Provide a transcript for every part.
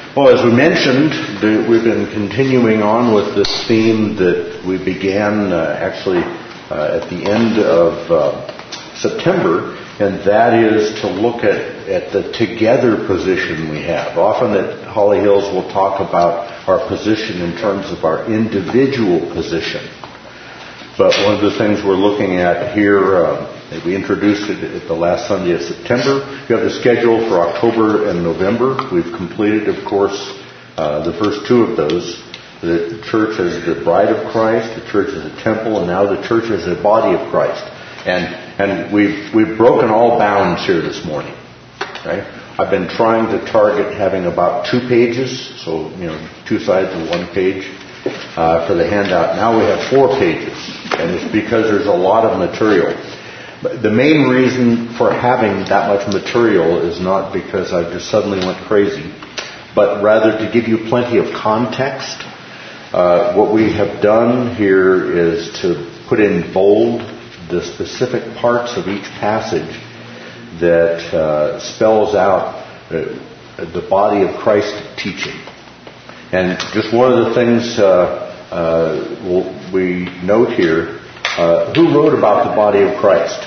Well, as we mentioned, we've been continuing on with this theme that we began at the end of September, and that is to look at the together position we have. Often at Holly Hills we'll talk about our position in terms of our individual position. But one of the things we're looking at here, we introduced it at the last Sunday of September. We have the schedule for October and November. We've completed, of course, the first two of those. The church as the bride of Christ, the church as a temple, and now the church as a body of Christ. And we've broken all bounds here this morning. Right? I've been trying to target having about 2 pages, so 2 sides of 1 page for the handout. Now we have 4 pages, and it's because there's a lot of material. But the main reason for having that much material is not because I just suddenly went crazy, but rather to give you plenty of context. What we have done here is to put in bold the specific parts of each passage that spells out the body of Christ teaching. And just one of the things we note here, who wrote about the body of Christ?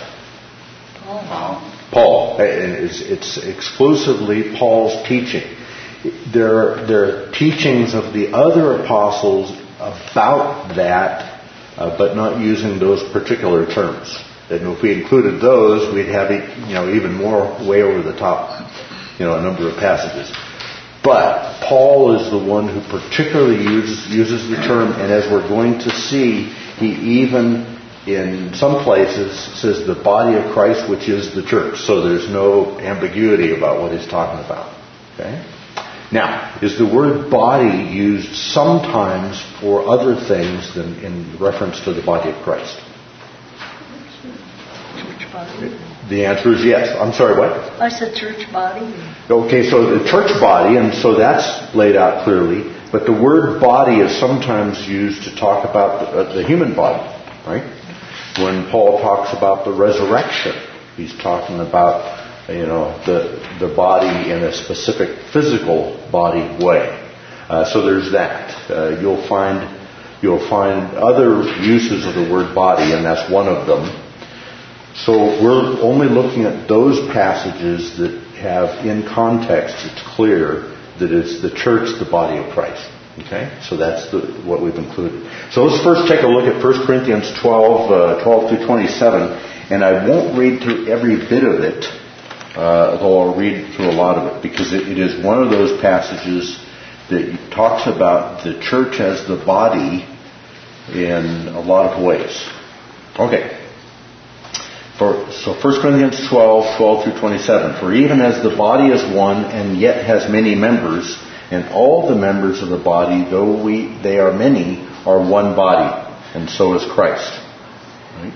Paul. It's exclusively Paul's teaching. There are teachings of the other apostles about that, but not using those particular terms. And if we included those, we'd have even more way over the top, a number of passages. But Paul is the one who particularly uses the term, and as we're going to see, he even in some places says the body of Christ, which is the church. So there's no ambiguity about what he's talking about. Okay? Now, is the word body used sometimes for other things than in reference to the body of Christ? Church body. The answer is yes. I'm sorry, what? I said church body. Okay, so the church body, and so that's laid out clearly. But the word body is sometimes used to talk about the human body, right? When Paul talks about the resurrection, he's talking about the body in a specific physical body way. So there's that. You'll find other uses of the word body, and that's one of them. So we're only looking at those passages that have, in context, it's clear that it's the church, the body of Christ. Okay? So that's what we've included. So let's first take a look at 1 Corinthians 12 through 27. And I won't read through every bit of it, though I'll read through a lot of it, because it is one of those passages that talks about the church as the body in a lot of ways. Okay. So 1 Corinthians 12 through 27. For even as the body is one and yet has many members, and all the members of the body, though they are many, are one body, and so is Christ. Right?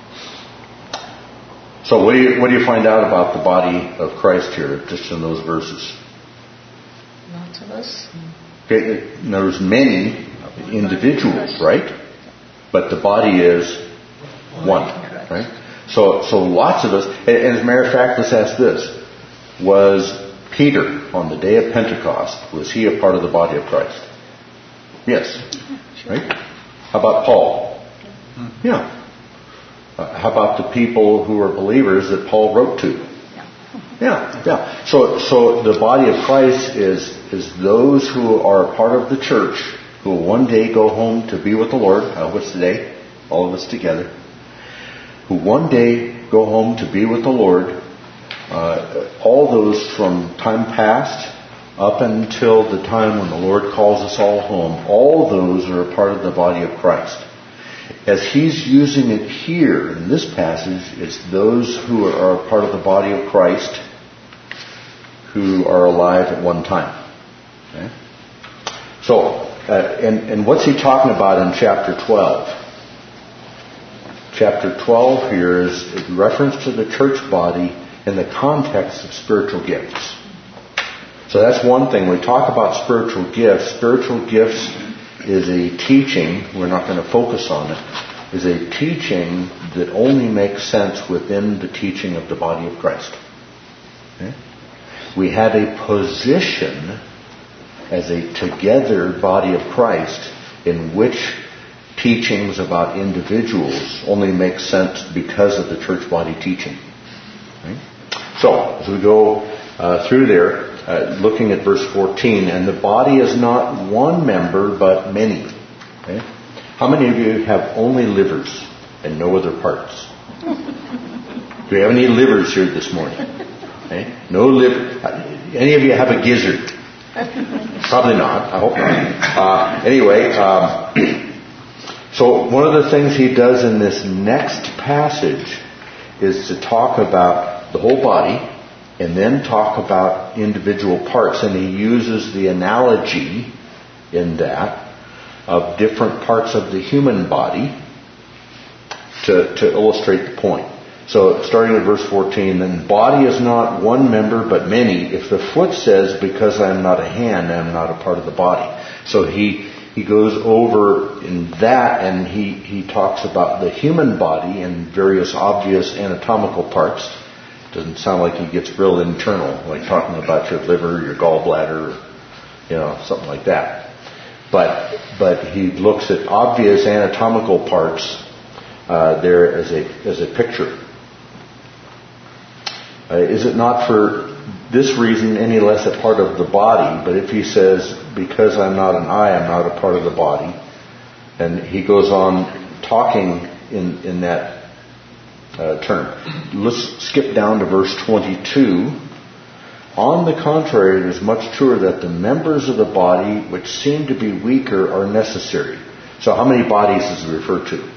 So what do you find out about the body of Christ here, just in those verses? Lots of us. Okay, there's many individuals, right? But the body is one, right? So lots of us, and as a matter of fact, let's ask this. Was Peter, on the day of Pentecost, was he a part of the body of Christ? Yes. Right? How about Paul? Yeah. How about the people who were believers that Paul wrote to? Yeah. So the body of Christ is those who are a part of the church, who will one day go home to be with the Lord. What's today? All of us together. Who one day go home to be with the Lord. All those from time past up until the time when the Lord calls us all home, all those are a part of the body of Christ. As he's using it here in this passage, it's those who are a part of the body of Christ who are alive at one time. Okay? So, and what's he talking about in chapter 12? Chapter 12 here is in reference to the church body in the context of spiritual gifts. So that's one thing. When we talk about spiritual gifts is a teaching, we're not going to focus on it, is a teaching that only makes sense within the teaching of the body of Christ. Okay? We have a position as a together body of Christ in which teachings about individuals only make sense because of the church body teaching. Right? So, as we go through there, looking at verse 14, and the body is not one member but many. Okay? How many of you have only livers and no other parts? Do we have any livers here this morning? Okay? No liver. Any of you have a gizzard? Probably not. I hope not. Anyway, so one of the things he does in this next passage is to talk about the whole body and then talk about individual parts. And he uses the analogy in that of different parts of the human body to illustrate the point. So starting at verse 14, then body is not one member but many. If the foot says, because I am not a hand, I am not a part of the body. So he goes over in that, and he talks about the human body and various obvious anatomical parts. Doesn't sound like he gets real internal, like talking about your liver, your gallbladder, something like that. But he looks at obvious anatomical parts there as a picture. Is it not for this reason any less a part of the body? But if he says, because I'm not an eye, I'm not a part of the body, and he goes on talking in that term. Let's skip down to verse 22. On the contrary, it is much truer that the members of the body which seem to be weaker are necessary. So how many bodies is it referred to?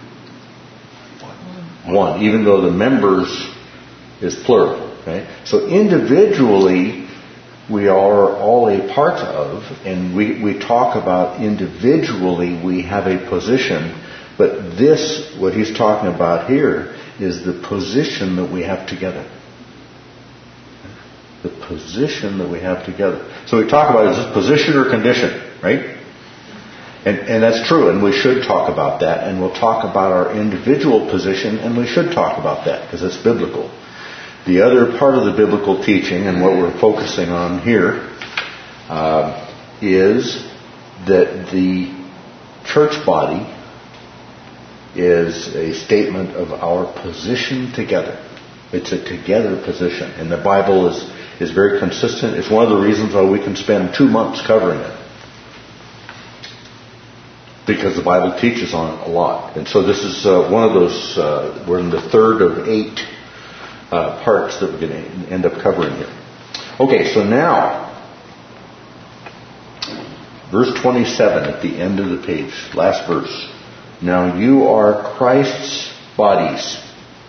One, even though the members is plural. Okay? So individually, we are all a part of, and we talk about individually we have a position, but this, what he's talking about here, is the position that we have together. The position that we have together. So we talk about, is this position or condition, right? And that's true, and we should talk about that, and we'll talk about our individual position, and we should talk about that, because it's biblical. The other part of the biblical teaching, and what we're focusing on here, is that the church body is a statement of our position together. It's a together position, and the Bible is very consistent. It's one of the reasons why we can spend 2 months covering it. Because the Bible teaches on it a lot. And so this is one of those, we're in the third of 8 parts that we're going to end up covering here. Okay, so now, verse 27 at the end of the page, last verse. Now you are Christ's bodies.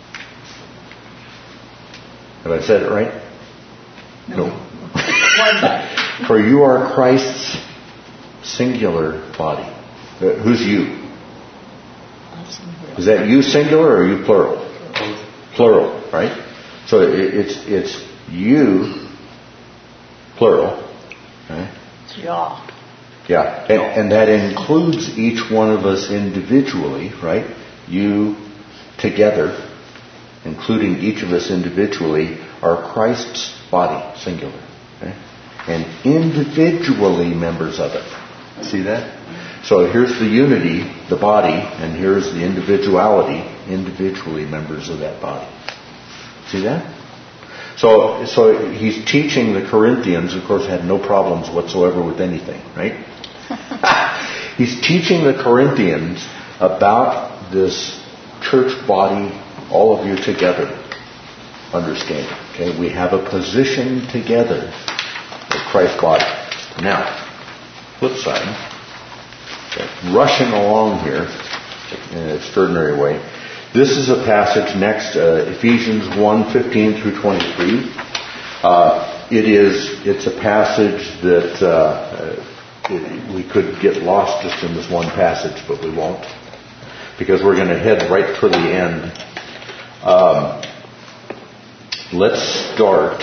Have I said it right? No. For you are Christ's singular body. Who's you? Is that you singular or are you plural? Plural, right? So it's you, plural. Right? Yeah. Yeah, and that includes each one of us individually, right? You together, including each of us individually, are Christ's body, singular. Okay? And individually members of it. See that? So here's the unity, the body, and here's the individuality, individually members of that body. See that? So he's teaching the Corinthians, of course, had no problems whatsoever with anything, right? He's teaching the Corinthians about this church body, all of you together, understanding. Okay, we have a position together of Christ's body. Now, flip side. Okay, rushing along here in an extraordinary way. This is a passage next, Ephesians 1:15 through 23. It's a passage that we could get lost just in this one passage, but we won't, because we're going to head right for the end. Let's start.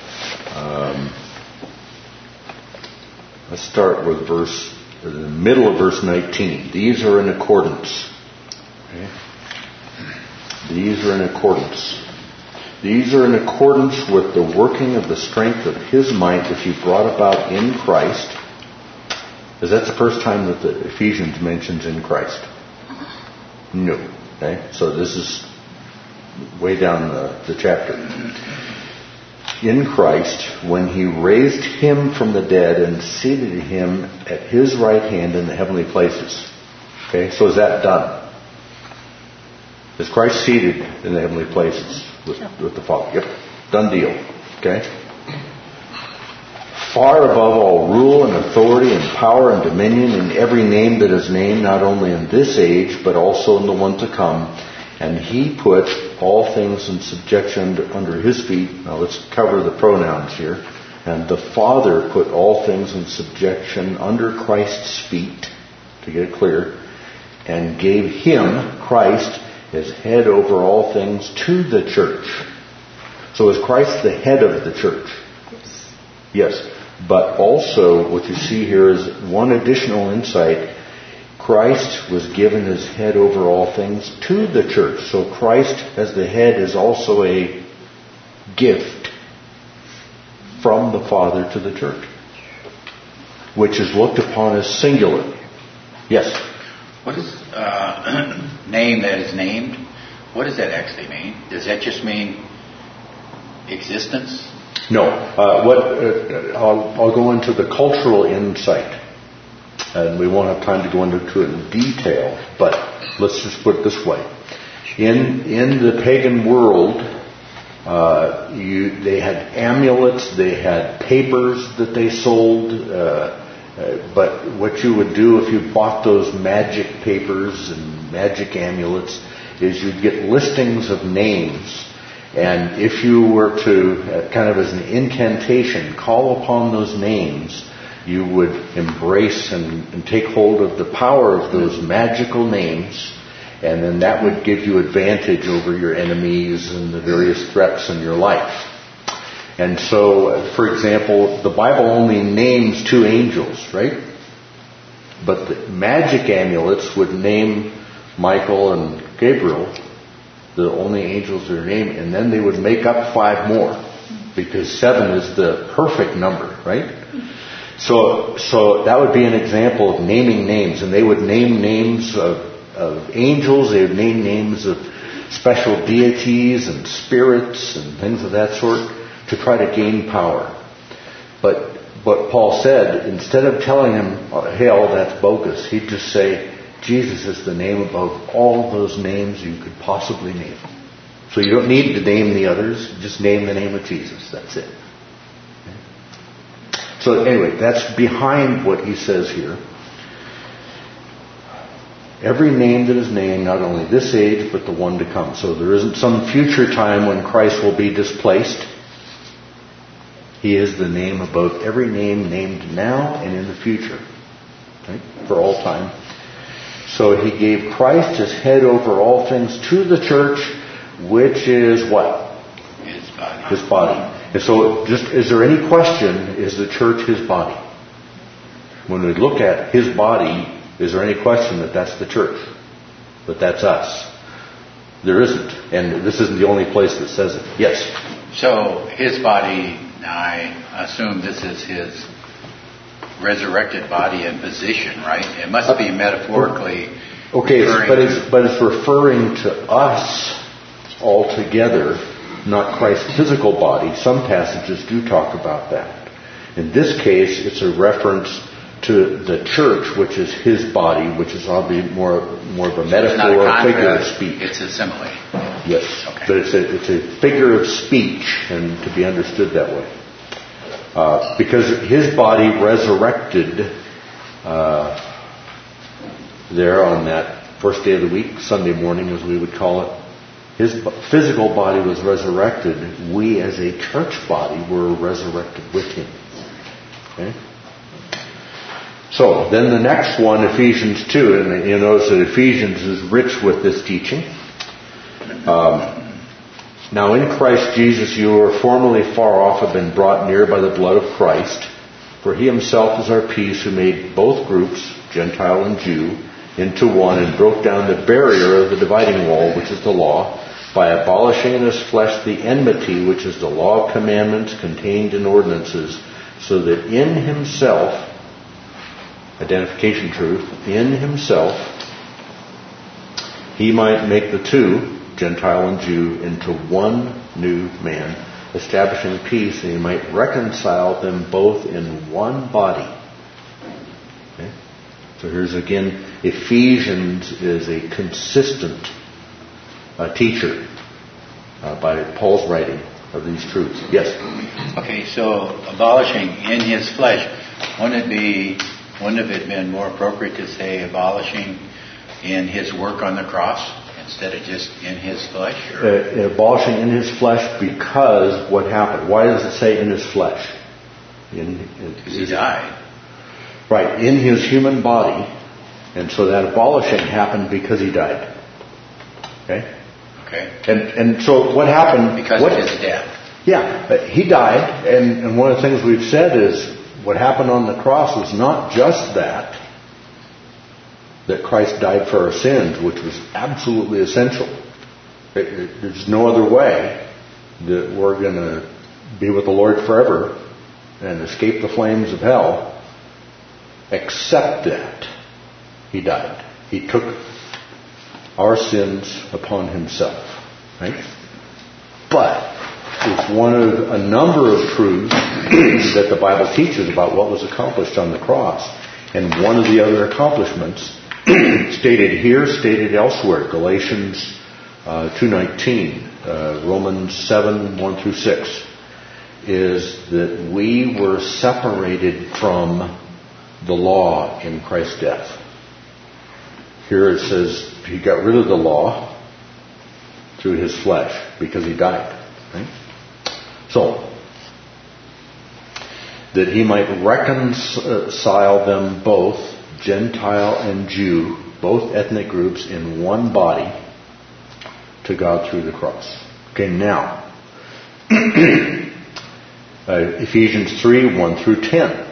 Let's start with the middle of verse 19. These are in accordance. Okay? These are in accordance. These are in accordance with the working of the strength of His might, which He brought about in Christ, Is that the first time that the Ephesians mentions in Christ? No. Okay? So this is way down the chapter. In Christ, when he raised him from the dead and seated him at his right hand in the heavenly places. Okay, so is that done? Is Christ seated in the heavenly places with the Father? Yep, done deal. Okay? Far above all rule and authority and power and dominion in every name that is named, not only in this age, but also in the one to come. And he put all things in subjection under his feet. Now let's cover the pronouns here. And the Father put all things in subjection under Christ's feet, to get it clear, and gave him, Christ, as head over all things to the church. So is Christ the head of the church? Yes. But also what you see here is one additional insight. Christ was given as head over all things to the church. So Christ as the head is also a gift from the Father to the church, which is looked upon as singular. Yes? What is name that is named? What does that actually mean? Does that just mean existence? No. I'll go into the cultural insight. And we won't have time to go into it in detail, but let's just put it this way. In the pagan world, they had amulets, they had papers that they sold, but what you would do if you bought those magic papers and magic amulets is you'd get listings of names, and if you were to, kind of as an incantation, call upon those names, you would embrace and take hold of the power of those magical names, and then that would give you advantage over your enemies and the various threats in your life. And so, for example, the Bible only names 2 angels, right? But the magic amulets would name Michael and Gabriel, the only angels that are named, and then they would make up 5 more, because 7 is the perfect number, right? So that would be an example of naming names, and they would name names of angels, they would name names of special deities and spirits and things of that sort to try to gain power. But what Paul said, instead of telling him, hell, that's bogus, he'd just say, Jesus is the name above all those names you could possibly name. So you don't need to name the others, just name the name of Jesus, that's it. So anyway, that's behind what he says here. Every name that is named, not only this age, but the one to come. So there isn't some future time when Christ will be displaced. He is the name above every name named now and in the future. Right? For all time. So he gave Christ as head over all things to the church, which is what? His body. His body. And so, is there any question, is the church his body? When we look at his body, is there any question that that's the church? That that's us? There isn't. And this isn't the only place that says it. Yes? So, his body, I assume this is his resurrected body and position, right? It must be metaphorically. Okay, but it's referring to us altogether, not Christ's physical body. Some passages do talk about that. In this case, it's a reference to the church, which is his body, which is obviously more of a metaphor or figure of speech. It's a simile. Yes, okay. But it's a figure of speech, and to be understood that way. Because his body resurrected there on that first day of the week, Sunday morning as we would call it. His physical body was resurrected. We as a church body were resurrected with him. Okay? So, then the next one, Ephesians 2, and you notice that Ephesians is rich with this teaching. Now in Christ Jesus you were formerly far off, have been brought near by the blood of Christ. For he himself is our peace, who made both groups, Gentile and Jew, into one, and broke down the barrier of the dividing wall, which is the law, by abolishing in his flesh the enmity, which is the law of commandments contained in ordinances, so that in himself identification truth, in himself, he might make the two, Gentile and Jew, into one new man, establishing peace, and he might reconcile them both in one body. Okay? So here's again, Ephesians is a consistent teacher by Paul's writing of these truths. Yes? Okay, so abolishing in his flesh, wouldn't it have been more appropriate to say abolishing in his work on the cross instead of just in his flesh? Abolishing in his flesh, because what happened? Why does it say in his flesh? Because he died. Right, in his human body. And so that abolishing happened because he died. Okay? Okay. And so what happened? Because of his death. Yeah, he died, and one of the things we've said is what happened on the cross was not just that Christ died for our sins, which was absolutely essential. There's no other way that we're going to be with the Lord forever and escape the flames of hell, except that he died. He took our sins upon himself. Right? But it's one of a number of truths that the Bible teaches about what was accomplished on the cross. And one of the other accomplishments stated here, stated elsewhere, Galatians 2:19, Romans 7:1 through 6, is that we were separated from the law in Christ's death. Here it says he got rid of the law through his flesh because he died. Right? So, that he might reconcile them both, Gentile and Jew, both ethnic groups, in one body to God through the cross. Okay, now, Ephesians 3:1 through 10.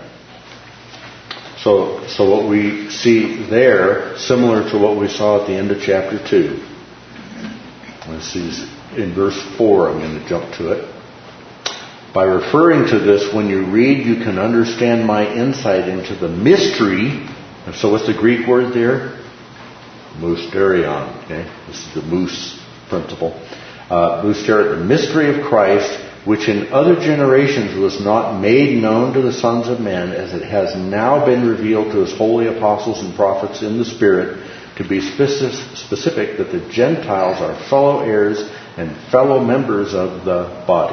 So what we see there, similar to what we saw at the end of chapter 2. This is in verse 4, I'm going to jump to it. By referring to this, when you read, you can understand my insight into the mystery. So what's the Greek word there? Mysterion. Okay, this is the moose principle. Mysterion, the mystery of Christ, which in other generations was not made known to the sons of men, as it has now been revealed to his holy apostles and prophets in the Spirit, to be specific that the Gentiles are fellow heirs and fellow members of the body.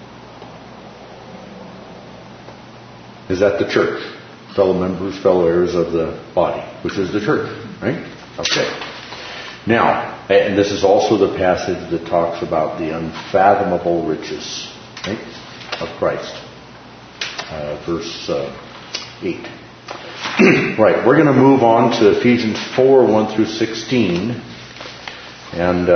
Is that the church? Fellow members, fellow heirs of the body, which is the church, right? Okay. Now, and this is also the passage that talks about the unfathomable riches, right, of Christ. Verse 8. Right, we're going to move on to Ephesians 4:1 through 16. And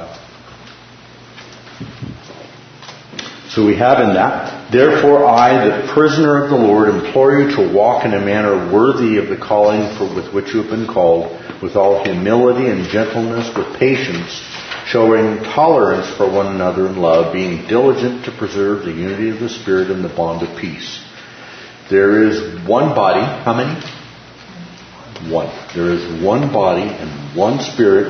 so we have in that, therefore I, the prisoner of the Lord, implore you to walk in a manner worthy of the calling with which you have been called, with all humility and gentleness, with patience, showing tolerance for one another in love, being diligent to preserve the unity of the Spirit in the bond of peace. There is one body. How many? One. There is one body and one Spirit,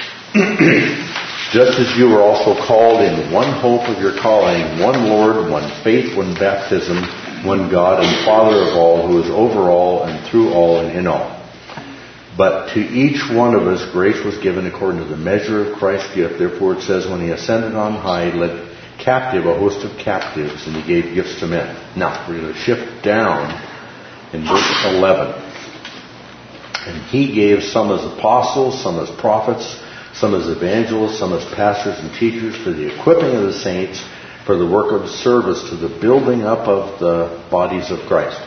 just as you were also called in one hope of your calling, one Lord, one faith, one baptism, one God and Father of all, who is over all and through all and in all. But to each one of us grace was given according to the measure of Christ's gift. Therefore it says, when he ascended on high, he led captive a host of captives, and he gave gifts to men. Now, we're going to shift down in verse 11. And he gave some as apostles, some as prophets, some as evangelists, some as pastors and teachers, for the equipping of the saints, for the work of service, to the building up of the bodies of Christ.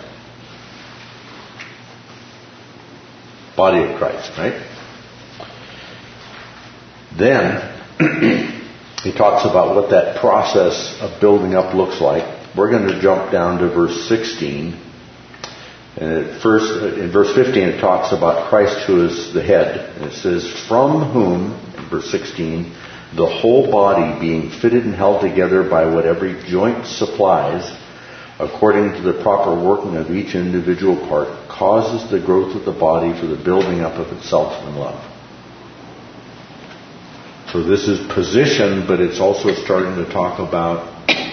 Body of Christ, right? Then he talks about what that process of building up looks like. We're going to jump down to verse 16. And in verse 15 it talks about Christ who is the head. And it says, from whom, in verse 16, the whole body being fitted and held together by what every joint supplies, according to the proper working of each individual part, causes the growth of the body for the building up of itself in love. So this is position, but it's also starting to talk about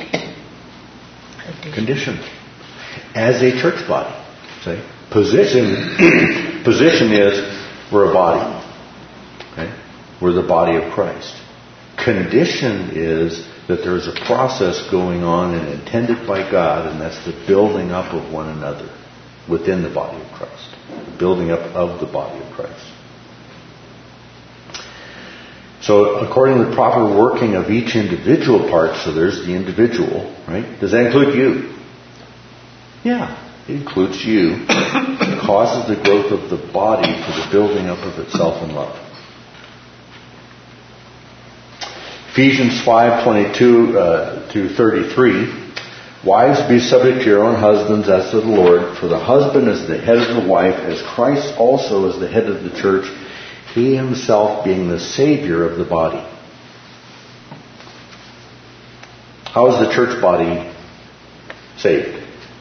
condition. As a church body. See? Position is we're a body. Okay? We're the body of Christ. Condition is that there's a process going on and intended by God, and that's the building up of one another within the body of Christ. The building up of the body of Christ. So according to the proper working of each individual part, so there's the individual, right? Does that include you? Yeah, it includes you. It causes the growth of the body for the building up of itself in love. Ephesians 5:22 through 33. Wives, be subject to your own husbands as to the Lord, for the husband is the head of the wife, as Christ also is the head of the church, he himself being the Savior of the body. How is the church body saved?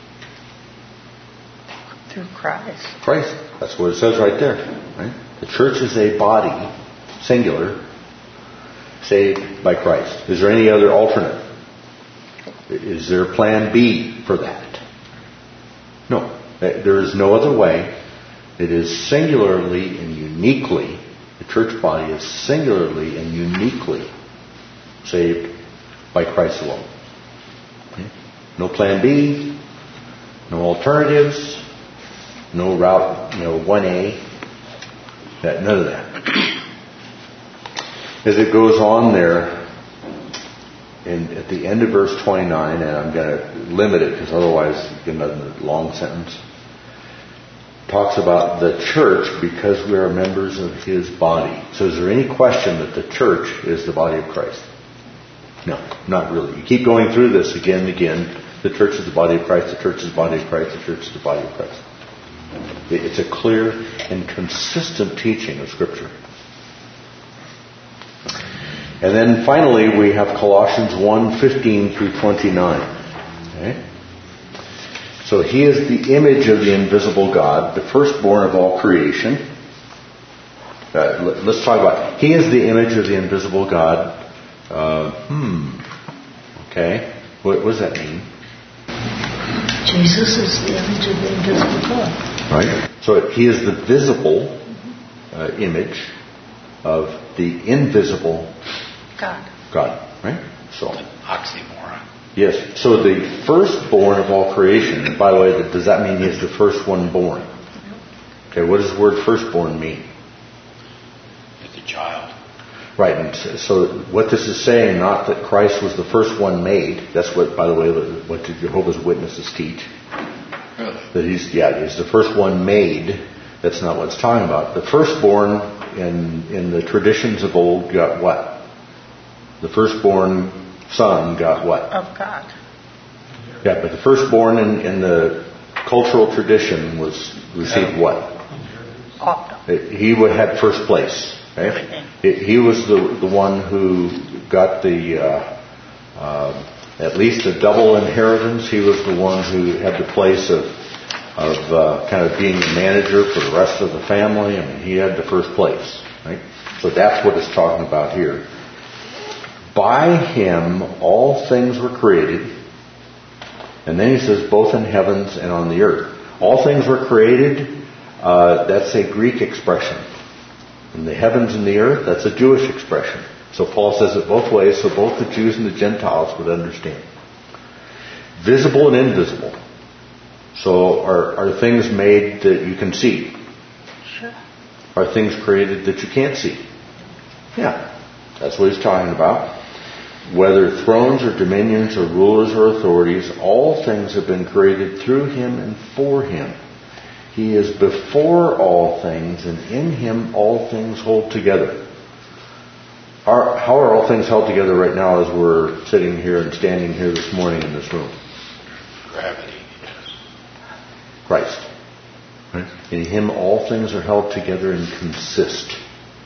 Through Christ. Christ. That's what it says right there. Right? The church is a body, singular, saved by Christ. Is there any other alternate? Is there a plan B for that? No. There is no other way. It is singularly and uniquely, the church body is singularly and uniquely saved by Christ alone. Okay? No plan B, no alternatives, no route, 1A, none of that. As it goes on there, at the end of verse 29, and I'm going to limit it because otherwise you get another long sentence, talks about the church because we are members of his body. So is there any question that the church is the body of Christ? No, not really. You keep going through this again and again. The church is the body of Christ, the church is the body of Christ, the church is the body of Christ. It's a clear and consistent teaching of Scripture. And then finally we have Colossians 1:15 through 29. Okay? So he is the image of the invisible God, the firstborn of all creation. Let's talk about it. He is the image of the invisible God. Okay. What does that mean? Jesus is the image of the invisible God. Right. So he is the visible image of the invisible God. Right? So Oxymoron. yes. So the firstborn of all creation. And by the way, does that mean he is the first one born? Okay. What does the word firstborn mean? It's a child. Right. And so what this is saying, not that Christ was the first one made. That's what, by the way, what Jehovah's Witnesses teach. Really? That he's the first one made. That's not what it's talking about. The firstborn in the traditions of old got what? The firstborn son got what? Of God. Yeah, but the firstborn in the cultural tradition received what? He would have first place. Right? He was the one who got at least a double inheritance. He was the one who had the place of kind of being the manager for the rest of the family. I mean, he had the first place. Right? So that's what it's talking about here. By him all things were created. And then he says both in heavens and on the earth. All things were created. That's a Greek expression. In the heavens and the earth, that's a Jewish expression. So Paul says it both ways, so both the Jews and the Gentiles would understand. Visible and invisible. So are things made that you can see? Sure. Are things created that you can't see? Yeah. That's what he's talking about. Whether thrones or dominions or rulers or authorities, all things have been created through him and for him. He is before all things, and in him all things hold together. How are all things held together right now as we're sitting here and standing here this morning in this room? Gravity. Christ. Right? In him all things are held together and consist.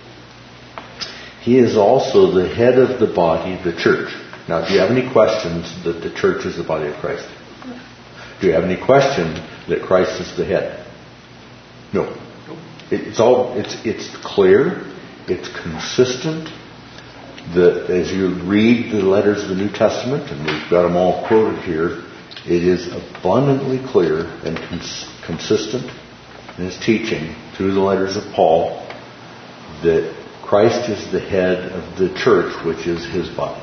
He is also the head of the body, the church. Now, do you have any questions that the church is the body of Christ? Do you have any question that Christ is the head? No. It's clear. It's consistent. As you read the letters of the New Testament, and we've got them all quoted here, it is abundantly clear and consistent in his teaching through the letters of Paul that Christ is the head of the church, which is his body.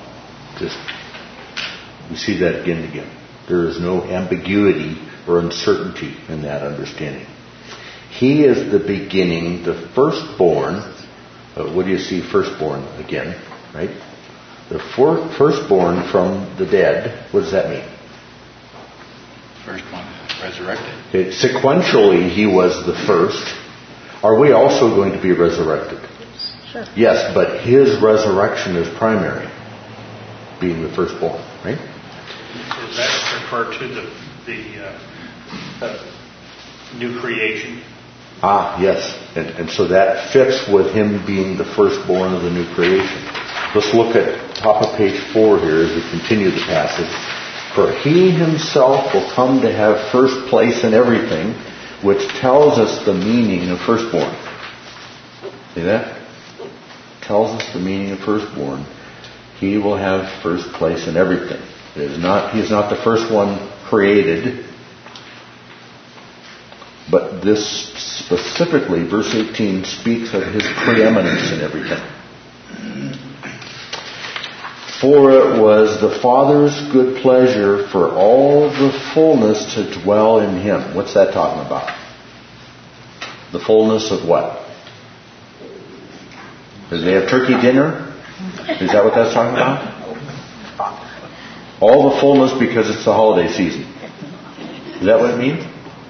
We see that again and again. There is no ambiguity or uncertainty in that understanding. He is the beginning, the firstborn. What do you see firstborn again? Right? The firstborn from the dead. What does that mean? Firstborn resurrected. Okay, sequentially, he was the first. Are we also going to be resurrected? Sure. Yes, but his resurrection is primary, being the firstborn, right? Does that refer to the new creation? Yes. And so that fits with him being the firstborn of the new creation. Let's look at top of page 4 here as we continue the passage. For he himself will come to have first place in everything, which tells us the meaning of firstborn. See that? Tells us the meaning of firstborn. He will have first place in everything. He is not the first one created. But this specifically, verse 18, speaks of his preeminence in everything. For it was the Father's good pleasure for all the fullness to dwell in him. What's that talking about? The fullness of what? Does they have turkey dinner? Is that what that's talking about? All the fullness because it's the holiday season. Is that what it means?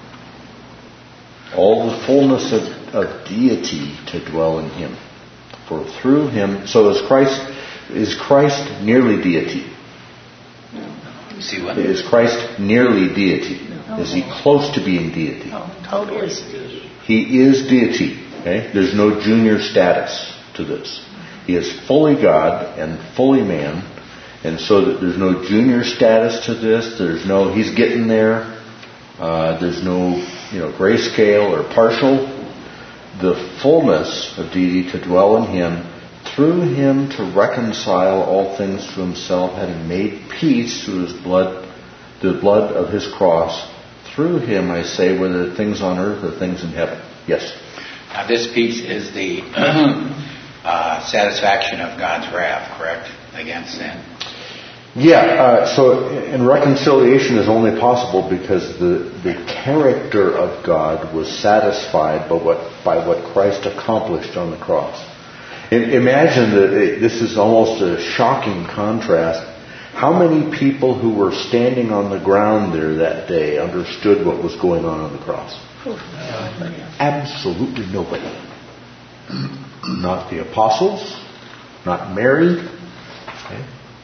All the fullness of deity to dwell in him. For through him, so is Christ nearly deity? See what? Is Christ nearly deity? Is he close to being deity? Totally. He is deity. Okay? There's no junior status to this. He is fully God and fully man, and so that there's no junior status to this. There's no he's getting there. There's no grayscale or partial. The fullness of deity to dwell in him, through him to reconcile all things to himself, having made peace through his blood, the blood of his cross. Through him, I say, whether things on earth or things in heaven. Yes. Now, this peace is the satisfaction of God's wrath, correct, against sin. Yeah, and reconciliation is only possible because the character of God was satisfied by what Christ accomplished on the cross. Imagine that this is almost a shocking contrast. How many people who were standing on the ground there that day understood what was going on the cross? Absolutely nobody. Not the apostles, not Mary, okay?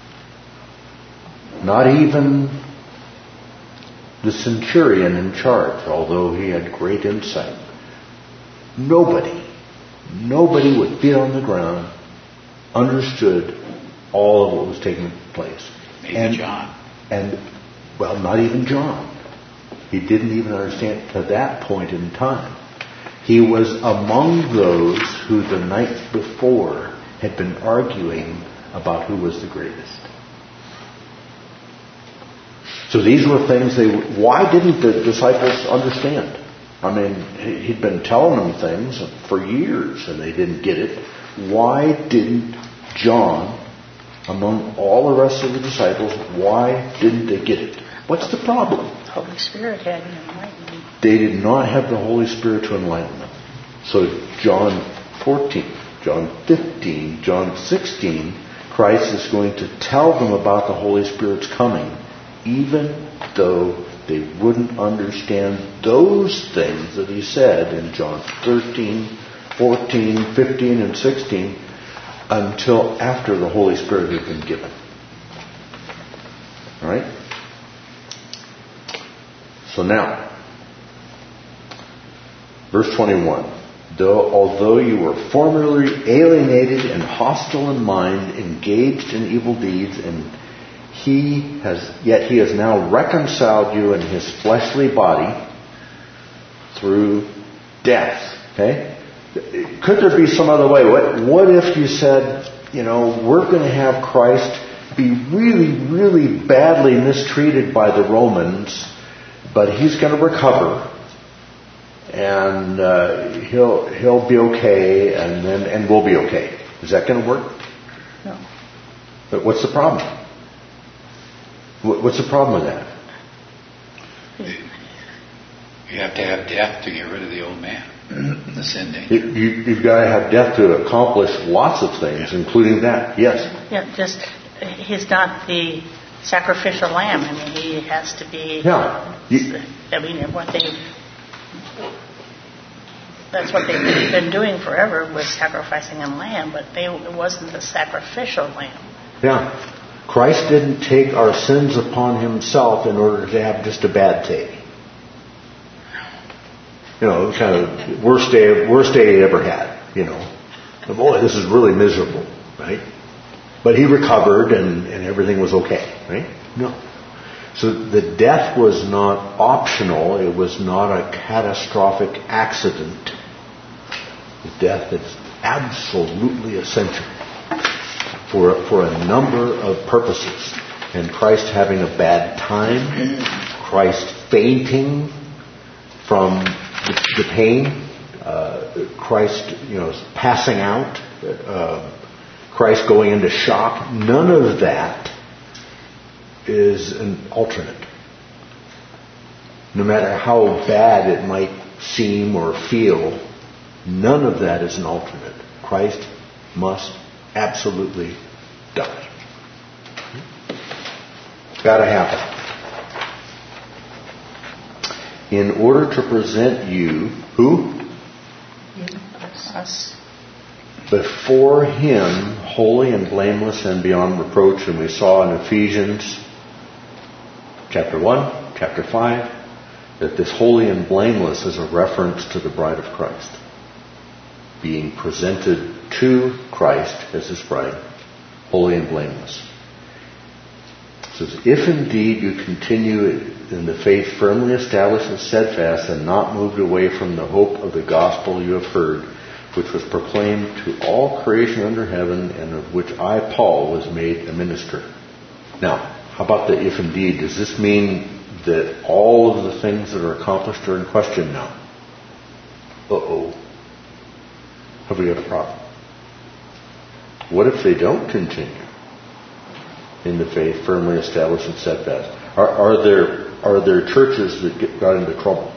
Not even the centurion in charge, although he had great insight. Nobody with feet on the ground understood all of what was taking place. Maybe John. Not even John. He didn't even understand to that point in time. He was among those who the night before had been arguing about who was the greatest. So these were things why didn't the disciples understand? I mean, he'd been telling them things for years and they didn't get it. Why didn't John, among all the rest of the disciples, why didn't they get it? What's the problem? The Holy Spirit had enlightened them. They did not have the Holy Spirit to enlighten them. So John 14, John 15, John 16, Christ is going to tell them about the Holy Spirit's coming, even though they wouldn't understand those things that he said in John 13, 14, 15, and 16 until after the Holy Spirit had been given. All right? So now, verse 21. Although you were formerly alienated and hostile in mind, engaged in evil deeds, and He has now reconciled you in His fleshly body through death. Okay? Could there be some other way? What if you said, we're going to have Christ be really, really badly mistreated by the Romans, but He's going to recover, and he'll be okay, and we'll be okay. Is that going to work? No. But what's the problem? What's the problem with that? You have to have death to get rid of the old man, the sin nature. You've got to have death to accomplish lots of things, including that. Yes. Yeah, He's not the sacrificial lamb. I mean, He has to be. Yeah. That's what they've been doing forever, was sacrificing a lamb, but it wasn't the sacrificial lamb. Yeah. Christ didn't take our sins upon Himself in order to have just a bad day. Kind of worst day He ever had. Boy, this is really miserable, right? But He recovered and everything was okay, right? No. So the death was not optional. It was not a catastrophic accident. The death is absolutely essential for a number of purposes. And Christ having a bad time, Christ fainting from the pain, Christ, passing out, Christ going into shock. None of that is an alternate. No matter how bad it might seem or feel, none of that is an alternate. Christ must absolutely die. It's got to happen. In order to present you, who? Us. Before Him, holy and blameless and beyond reproach. And we saw in Ephesians chapter 1, chapter 5, that this holy and blameless is a reference to the bride of Christ. Being presented to Christ as His bride, holy and blameless. It says, if indeed you continue in the faith firmly established and steadfast, and not moved away from the hope of the gospel you have heard, which was proclaimed to all creation under heaven, and of which I, Paul, was made a minister. Now, how about the if indeed? Does this mean that all of the things that are accomplished are in question now? Have we got a problem? What if they don't continue in the faith firmly established and steadfast? Are there churches that got into trouble?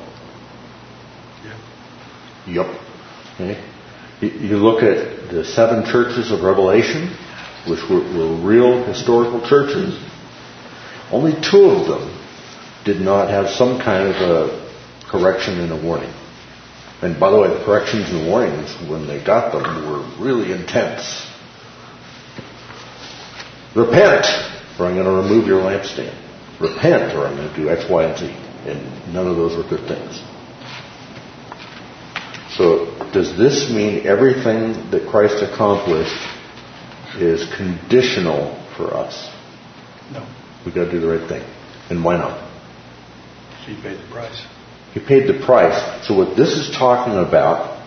Yeah. Yep. Okay. You look at the 7 churches of Revelation, which were real historical churches. Only 2 of them did not have some kind of a correction and a warning. And by the way, the corrections and warnings, when they got them, were really intense. Repent, or I'm going to remove your lampstand. Repent, or I'm going to do X, Y, and Z. And none of those were good things. So, does this mean everything that Christ accomplished is conditional for us? No. We've got to do the right thing. And why not? He paid the price. He paid the price. So what this is talking about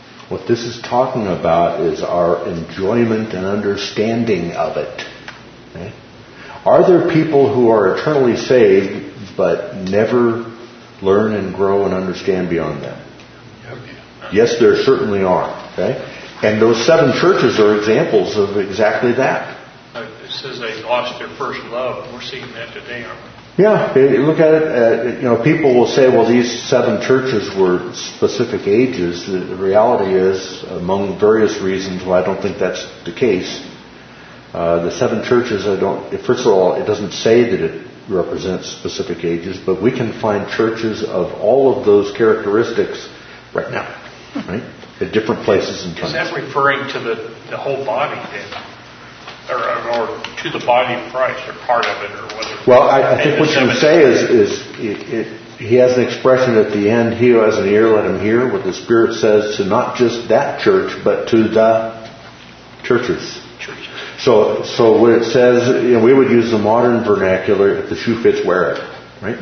is our enjoyment and understanding of it. Okay? Are there people who are eternally saved but never learn and grow and understand beyond that? Yes, there certainly are. Okay? And those 7 churches are examples of exactly that. It says they lost their first love. We're seeing that today, aren't we? Yeah, you look at it, people will say, well, these 7 churches were specific ages. The reality is, among various reasons why I don't think that's the case, the 7 churches, first of all, it doesn't say that it represents specific ages, but we can find churches of all of those characteristics right now, right? At different places and times. Is that referring to the whole body then? Or to the body of Christ, or part of it, or whether... Well, I think what you would say is he has an expression at the end, he who has an ear, let him hear what the Spirit says to not just that church, but to the churches. So when it says, we would use the modern vernacular, if the shoe fits, wear it, right?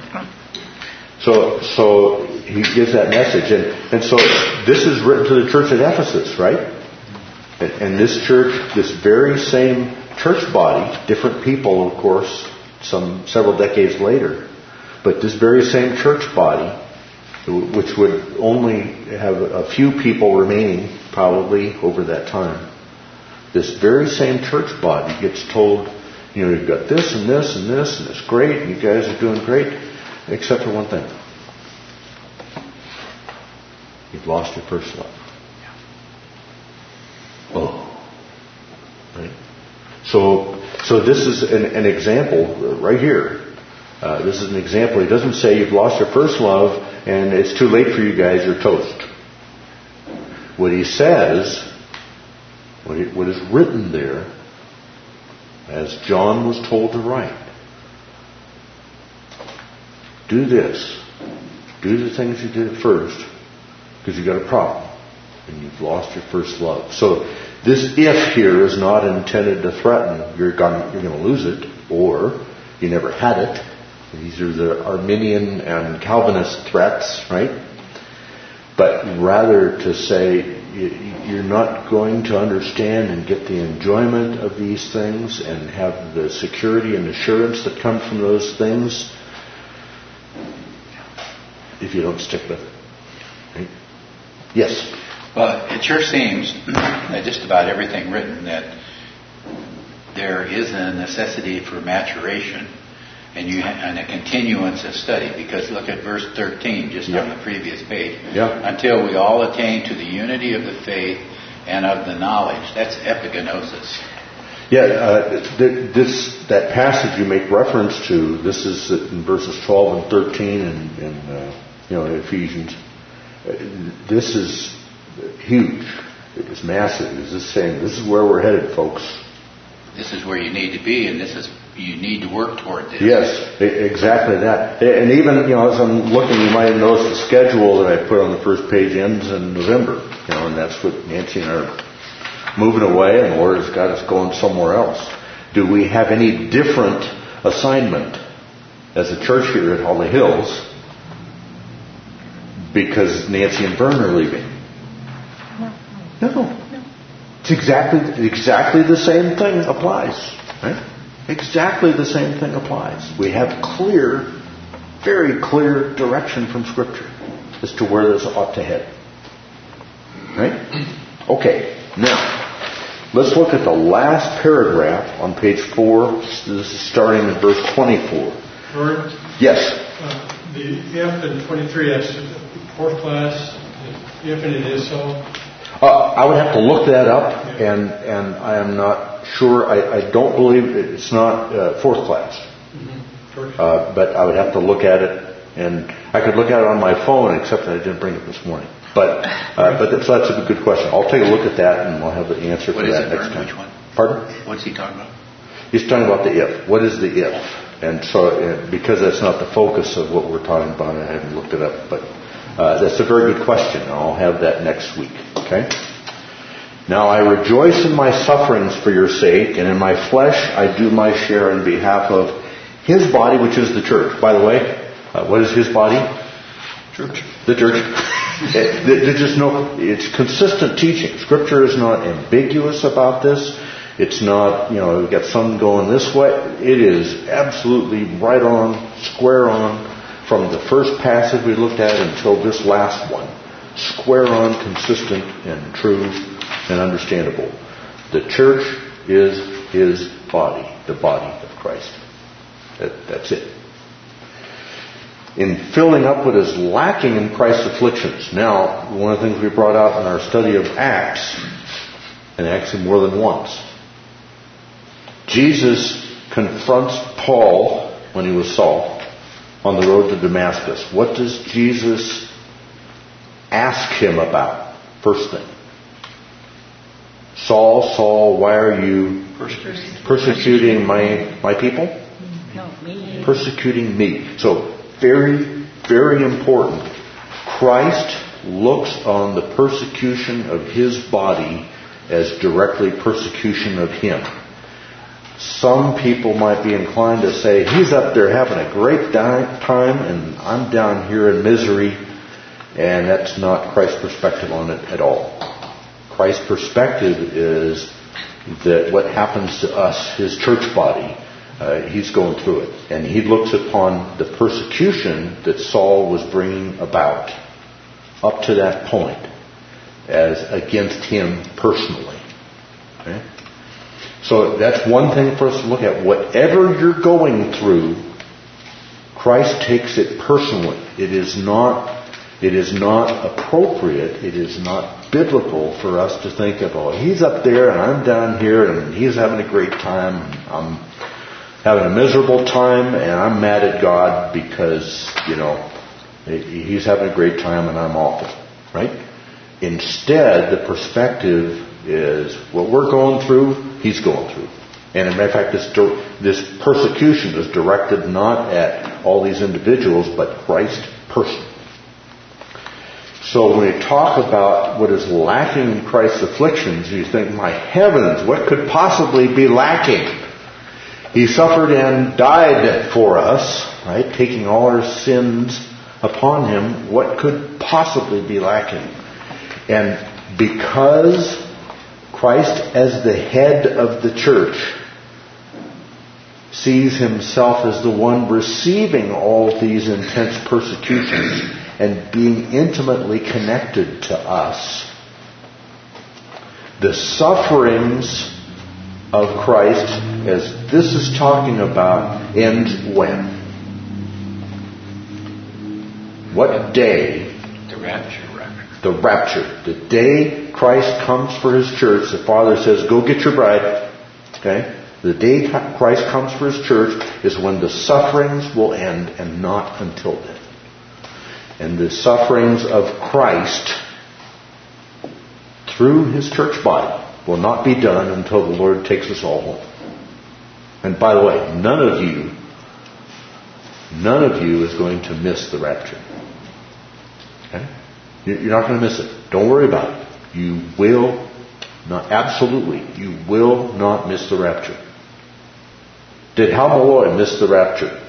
So he gives that message, and so this is written to the church at Ephesus, right? And this church, this very same church body, different people, of course, several decades later, but this very same church body, which would only have a few people remaining probably over that time, this very same church body gets told, you've got this and this and this, and it's great, and you guys are doing great, except for one thing. You've lost your first love. Oh. Right? So this is an example right here. This is an example. He doesn't say you've lost your first love and it's too late for you guys, you're toast. What he says, what is written there, as John was told to write, do this. Do the things you did at first, because you got a problem and you've lost your first love. So this if here is not intended to threaten you're going to lose it, or you never had it. These are the Arminian and Calvinist threats, right? But rather to say you're not going to understand and get the enjoyment of these things and have the security and assurance that come from those things if you don't stick with it. Right? Yes? Well, it sure seems that just about everything written that there is a necessity for maturation and a continuance of study. Because look at verse 13, just on the previous page. Until we all attain to the unity of the faith and of the knowledge. That's epigenosis. That passage you make reference to, this is in verses 12 and 13 in Ephesians. This is huge. It's massive. It's just saying this is where we're headed, folks. This is where you need to be, and you need to work toward this. Yes, exactly that. And even, as I'm looking, you might have noticed the schedule that I put on the first page ends in November. And that's what Nancy and I are moving away, and the Lord has got us going somewhere else. Do we have any different assignment as a church here at Holly Hills because Nancy and Vern are leaving? No. It's exactly the same thing applies, right? Exactly the same thing applies. We have very clear direction from Scripture as to where this ought to head. Right? Okay, now, let's look at the last paragraph on page 4. This is starting in verse 24. Vern? Yes? The if in 23, that's fourth class, if and it is so. I would have to look that up, and I am not sure. I don't believe it's not fourth class. But I would have to look at it, and I could look at it on my phone, except that I didn't bring it this morning. But that's a good question. I'll take a look at that, and we'll have the answer for that next time. Which one? Pardon? What's he talking about? He's talking about the if. What is the if? And so, because that's not the focus of what we're talking about, I haven't looked it up. But that's a very good question. I'll have that next week. Okay? Now I rejoice in my sufferings for your sake, and in my flesh I do my share in behalf of His body, which is the church. By the way, what is His body? Church. The church. It's consistent teaching. Scripture is not ambiguous about this. It's not, we've got some going this way. It is absolutely right on, square on, from the first passage we looked at until this last one. Square on, consistent, and true, and understandable. The church is His body, the body of Christ. That's it. In filling up what is lacking in Christ's afflictions. Now, one of the things we brought out in our study of Acts, and actually more than once, Jesus confronts Paul when he was Saul on the road to Damascus. What does Jesus ask him about? First thing. Saul, Saul, why are you persecuting my people? No, me. Persecuting me. So, very, very important. Christ looks on the persecution of His body as directly persecution of him. Some people might be inclined to say, he's up there having a great time and I'm down here in misery, and that's not Christ's perspective on it at all. Christ's perspective is that what happens to us, his church body, he's going through it. And he looks upon the persecution that Saul was bringing about up to that point as against him personally. Okay? So that's one thing for us to look at. Whatever you're going through, Christ takes it personally. It is not appropriate, it is not biblical for us to think of, oh, he's up there and I'm down here and he's having a great time, I'm having a miserable time and I'm mad at God because, he's having a great time and I'm awful. Right? Instead, the perspective is what we're going through, he's going through. And as a matter of fact, this persecution is directed not at all these individuals, but Christ person. So when we talk about what is lacking in Christ's afflictions, you think, my heavens, what could possibly be lacking? He suffered and died for us, right? Taking all our sins upon him. What could possibly be lacking? And because Christ, as the head of the church, sees himself as the one receiving all these intense persecutions and being intimately connected to us, the sufferings of Christ, as this is talking about, end when? What day? The rapture. The rapture. The day Christ comes for his church, the Father says, go get your bride. Okay? The day Christ comes for his church is when the sufferings will end, and not until then. And the sufferings of Christ through his church body will not be done until the Lord takes us all home. And by the way, none of you is going to miss the rapture. Okay? You're not going to miss it. Don't worry about it. You will not, absolutely, you will not miss the rapture. Did Hal Malloy miss the rapture?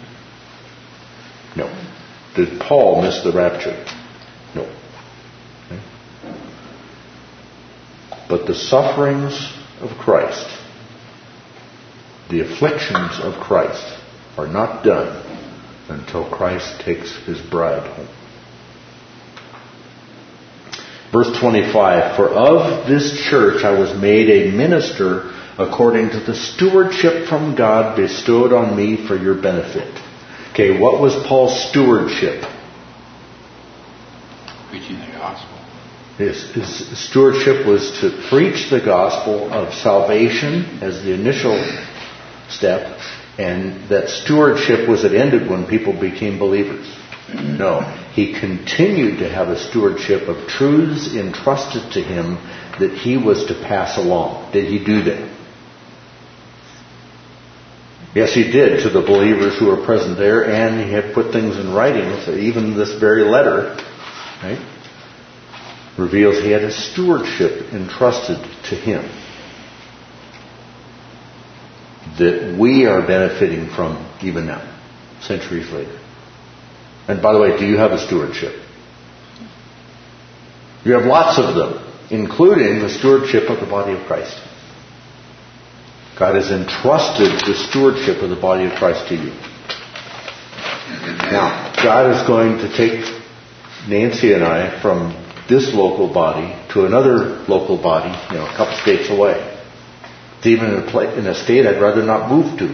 No. Did Paul miss the rapture? No. Okay? But the sufferings of Christ, the afflictions of Christ, are not done until Christ takes his bride home. Verse 25, for of this church I was made a minister according to the stewardship from God bestowed on me for your benefit. Okay, what was Paul's stewardship? Preaching the gospel. His stewardship was to preach the gospel of salvation as the initial step, and that stewardship was it ended when people became believers. No, he continued to have a stewardship of truths entrusted to him that he was to pass along. Did he do that? Yes, he did, to the believers who were present there, and he had put things in writing. So even this very letter, right, reveals he had a stewardship entrusted to him that we are benefiting from even now, centuries later. And by the way, do you have a stewardship? You have lots of them, including the stewardship of the body of Christ. God has entrusted the stewardship of the body of Christ to you. Now, God is going to take Nancy and I from this local body to another local body, a couple states away. It's even in a state I'd rather not move to.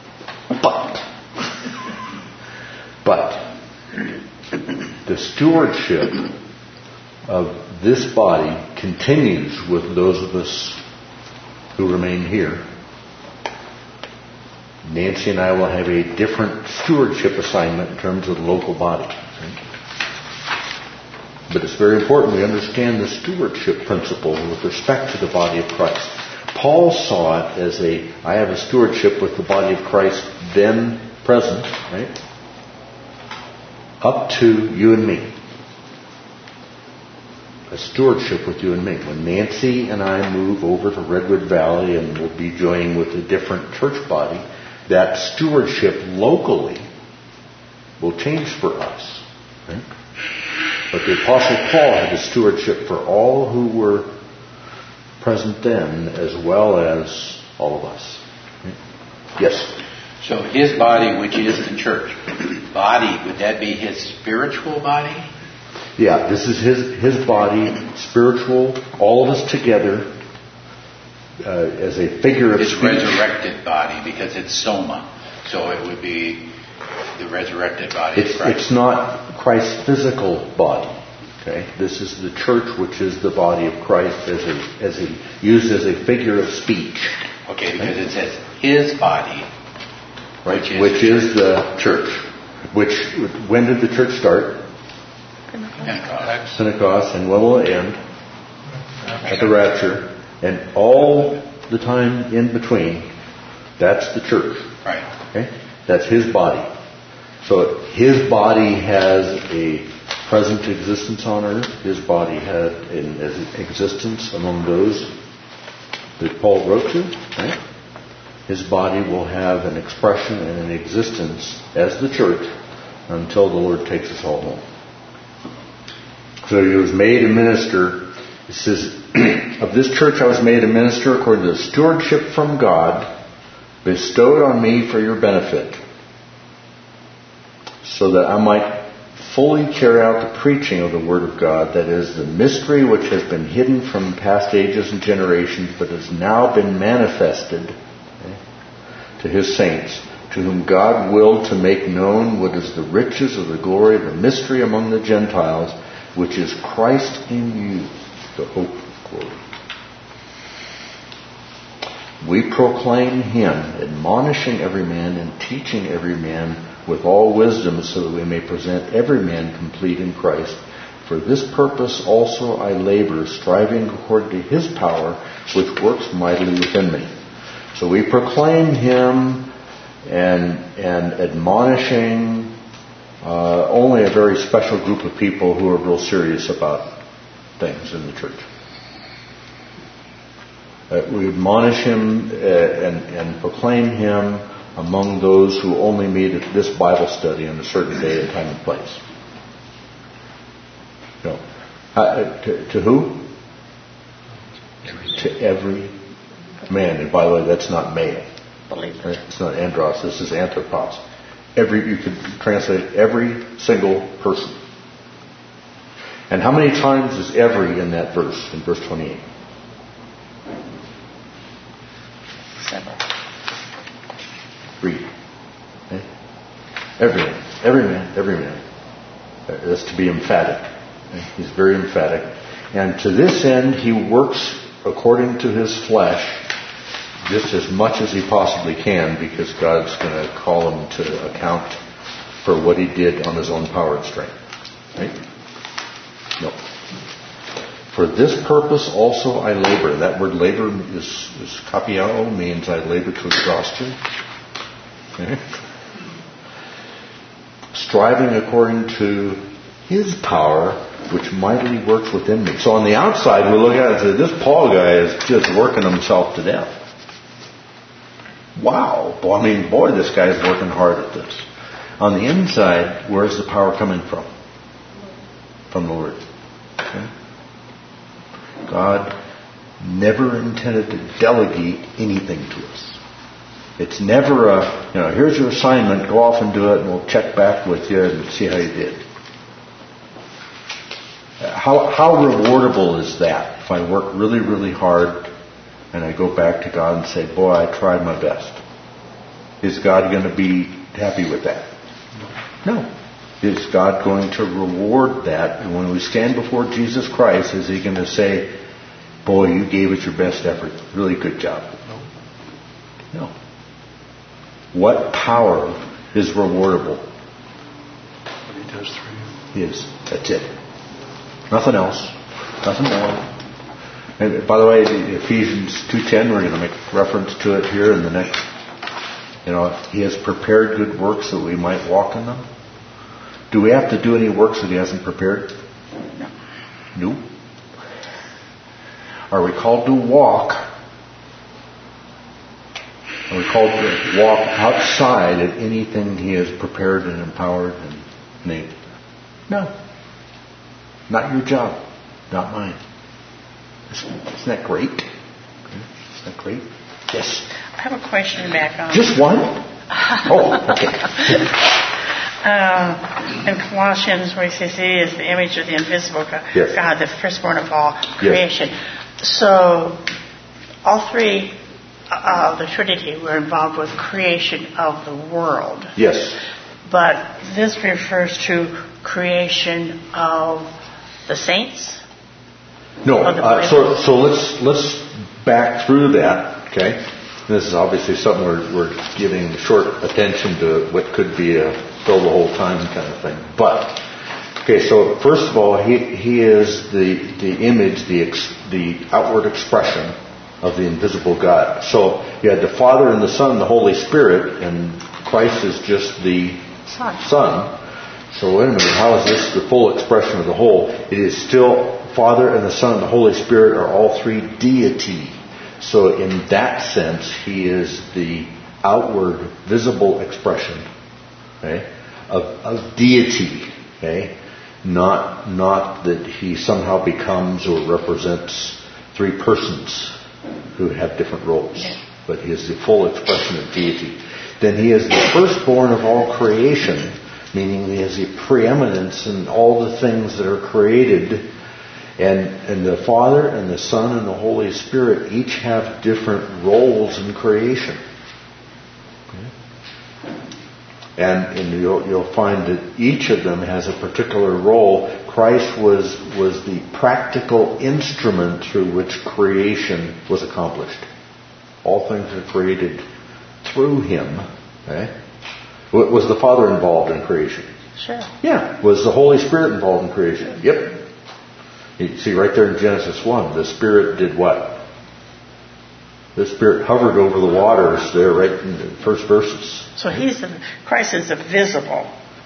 But the stewardship of this body continues with those of us who remain here. Nancy and I will have a different stewardship assignment in terms of the local body. But it's very important we understand the stewardship principle with respect to the body of Christ. Paul saw it as I have a stewardship with the body of Christ then present, right? Up to you and me. a stewardship with you and me. When Nancy and I move over to Redwood Valley and we'll be joining with a different church body, that stewardship locally will change for us. Right? But the Apostle Paul had a stewardship for all who were present then as well as all of us. Right? Yes? So his body, which is the church, body, would that be his spiritual body? Yeah, this is his body, spiritual, all of us together, as a figure of his speech. Resurrected body, because it's soma. So it would be the resurrected body of Christ. It's not Christ's physical body. Okay, this is the church, which is the body of Christ, as he used as a figure of speech. Okay, because it says his body, right? Which is the church. When did the church start? Pentecost, and when will it end? At the rapture. And all the time in between, that's the church. Right. Okay? That's his body. So his body has a present existence on earth. His body had an existence among those that Paul wrote to. Right? His body will have an expression and an existence as the church until the Lord takes us all home. So he was made a minister. It says, of this church I was made a minister according to the stewardship from God bestowed on me for your benefit, so that I might fully carry out the preaching of the Word of God, that is, the mystery which has been hidden from past ages and generations, but has now been manifested to His saints, to whom God willed to make known what is the riches of the glory of the mystery among the Gentiles, which is Christ in you, the hope of glory. We proclaim Him, admonishing every man and teaching every man with all wisdom, so that we may present every man complete in Christ. For this purpose also I labor, striving according to His power, which works mightily within me. So we proclaim Him and admonishing only a very special group of people who are real serious about things in the church. We admonish Him and proclaim Him among those who only meet at this Bible study on a certain day and time and place. No. To who? To every man. And by the way, that's not male. Right? It's not andros. This is anthropos. You could translate every single person. And how many times is every in that verse, in verse 28? 7. Read. Okay? Every man. That's to be emphatic. Okay? He's very emphatic. And to this end, he works according to his flesh just as much as he possibly can, because God's going to call him to account for what he did on his own power and strength. Right? No. For this purpose also I labor. That word labor is kapiao, means I labor to exhaustion. Okay? Striving according to His power, which mightily works within me. So on the outside, we look at it and say, this Paul guy is just working himself to death. Wow. Boy, this guy's working hard at this. On the inside, where's the power coming from? From the Lord. Okay? God never intended to delegate anything to us. It's never here's your assignment, go off and do it, and we'll check back with you and see how you did. How rewardable is that if I work really, really hard and I go back to God and say, boy, I tried my best? Is God going to be happy with that? No. Is God going to reward that? And when we stand before Jesus Christ, is He going to say, boy, you gave it your best effort. Really good job? No. What power is rewardable? What He does through you. Yes, that's it. Nothing else. Nothing more. And by the way, Ephesians 2:10, we're going to make reference to it here in the next. He has prepared good works that we might walk in them. Do we have to do any works that He hasn't prepared? No. Are we called to walk? Are we called to walk outside of anything He has prepared and empowered and made? No. Not your job. Not mine. Isn't that great? Isn't that great? Yes. I have a question back on. Just one? Oh, okay. In Colossians, where he says He is the image of the invisible God, Yes. God, the firstborn of all creation. So, all three of the Trinity were involved with creation of the world. Yes. But this refers to creation of the saints? No. Of the So let's back through that. Okay. This is obviously something we're giving short attention to. What could be a fill the whole time kind of thing. But okay. So first of all, he is the image, the outward expression of the invisible God. So you had the Father and the Son and the Holy Spirit, and Christ is just the Son. So wait a minute, how is this the full expression of the whole? It is still Father and the Son and the Holy Spirit are all three deity. So in that sense, He is the outward visible expression, okay, of deity. Okay? Not that He somehow becomes or represents three persons who have different roles, but He is the full expression of deity. Then He is the firstborn of all creation, meaning He has the preeminence in all the things that are created. And the Father and the Son and the Holy Spirit each have different roles in creation. Okay? And you'll find that each of them has a particular role. Christ was the practical instrument through which creation was accomplished. All things are created through Him. Okay? Was the Father involved in creation? Sure. Yeah. Was the Holy Spirit involved in creation? Yep. You see right there in Genesis 1, the Spirit did what? The Spirit hovered over the waters there right in the first verses. So Christ is the visible.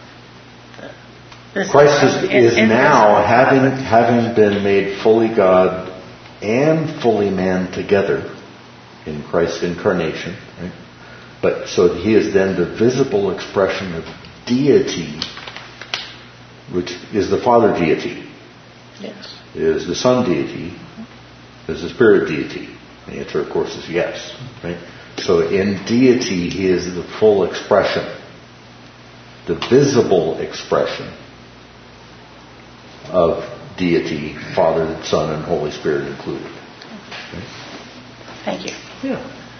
Christ is now, having been made fully God and fully man together in Christ's incarnation. Right? But so He is then the visible expression of deity, which is the Father deity. Yes. Is the Son deity? Is the Spirit deity? The answer, of course, is yes. Right? So in deity, He is the full expression, the visible expression of deity, Father, Son, and Holy Spirit included. Okay? Thank you. Yeah.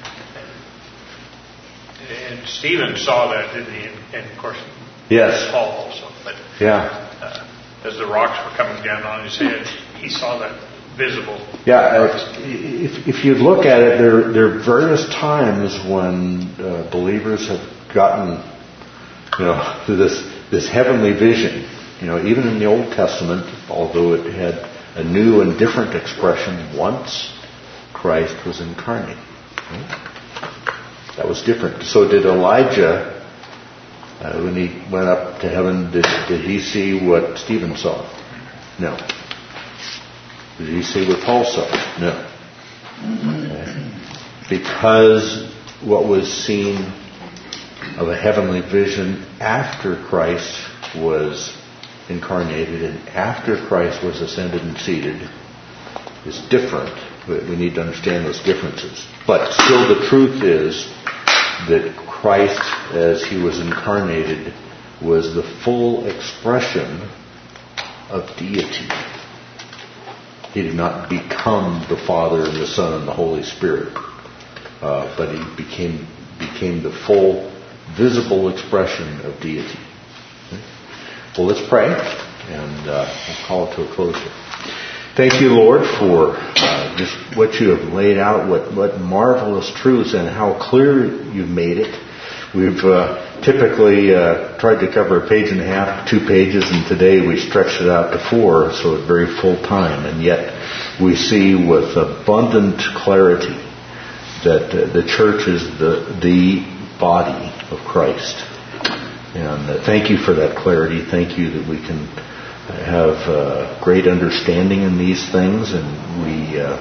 And Stephen saw that, didn't he? And of course, Yes. Paul also. But Yeah. as the rocks were coming down on his head, he saw that visible. Yeah. If you look at it, there are various times when believers have gotten, to this heavenly vision. Even in the Old Testament, although it had a new and different expression, once Christ was incarnate. Right? That was different. So did Elijah, when he went up to heaven, did he see what Stephen saw? No. Did he see what Paul saw? No. Okay. Because what was seen of a heavenly vision after Christ was incarnated and after Christ was ascended and seated is different. We need to understand those differences. But still the truth is that Christ, as He was incarnated, was the full expression of deity. He did not become the Father and the Son and the Holy Spirit, but He became the full visible expression of deity. Okay? Well, let's pray, and we'll call it to a close here. Thank you, Lord, for just what you have laid out, what marvelous truths, and how clear you've made it. We've typically tried to cover a page and a half, 2 pages, and today we stretched it out to 4, so it's very full time. And yet we see with abundant clarity that the church is the body of Christ. And thank you for that clarity. Thank you that we can have great understanding in these things, and we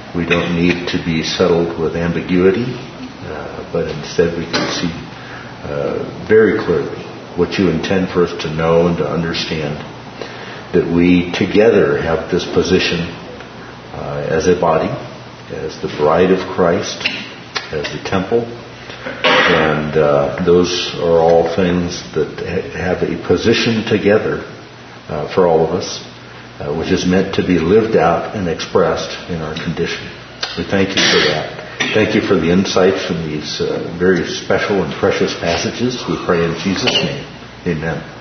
We don't need to be settled with ambiguity, but instead we can see very clearly what you intend for us to know and to understand, that we together have this position as a body, as the bride of Christ, as the temple, and those are all things that have a position together for all of us, which is meant to be lived out and expressed in our condition. We thank you for that. Thank you for the insights from these very special and precious passages. We pray in Jesus' name. Amen.